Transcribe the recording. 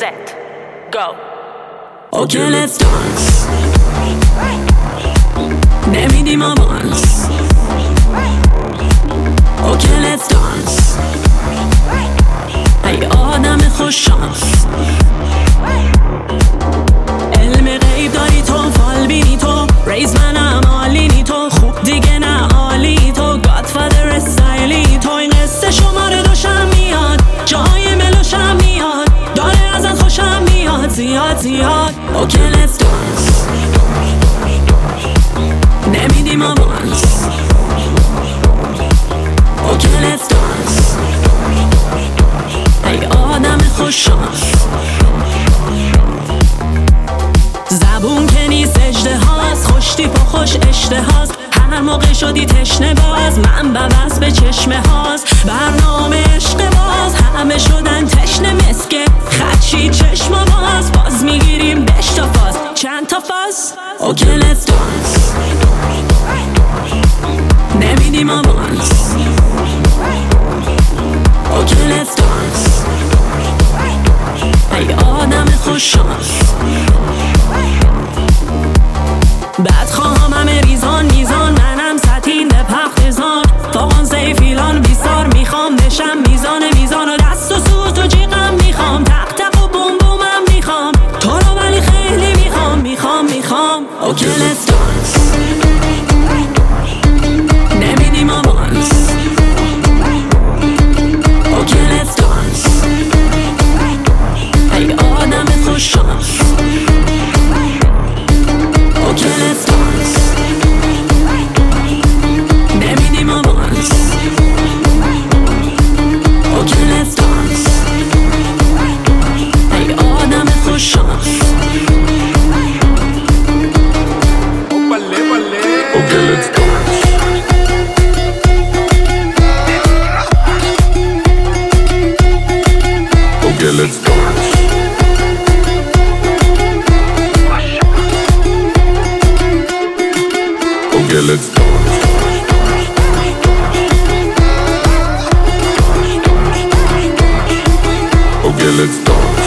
set, go. Okay, let's dance. نمیدیم آوانس. Okay, let's dance. ای آدم خوش شانس. علم غیب داری تو، فال بینی تو، ریز منم آلینی تو، خوب دیگه نه عالی تو، گادفادر استایلی تو، این قصه شماره دوشم میاد، جای ملوشم میاد، داره ازت خوشم میاد زیاد زیاد. Okay, let's dance. نمیدیم آوانس. Okay, let's dance. ای آدم خوش شانس. زبون که نیست اجده هاست، خوش تیپ و خوش اشته هاست، هر موقع شدی تشنه باز من ببست به چشمه هاست، برنامه عشق باز همه شدن تشنه مسکه خدشی چشم باز میگیریم بش تا فاز چند تا فاز. Okay, let's dance. نمیدیم آوانس. Okay, let's dance. ای آدم خوش شانس. بد خواهم همه ریزان میزان، منم سطین به پختزان، فاقان سیفیلان بیستار میخوام نشم میزان و دست و سوت و جیغم میخوام، تق تق و بوم بومم میخوام تو رو، ولی خیلی میخوام. Okay, let's dance. نمیدیم آوانس. Okay, let's dance. ای آدم خوش شانس. Okay, let's dance. نمیدیم آوانس. Okay, let's dance. ای آدم خوش شانس. Okay, let's dance. Okay, let's dance. Okay, let's dance. Okay, let's dance.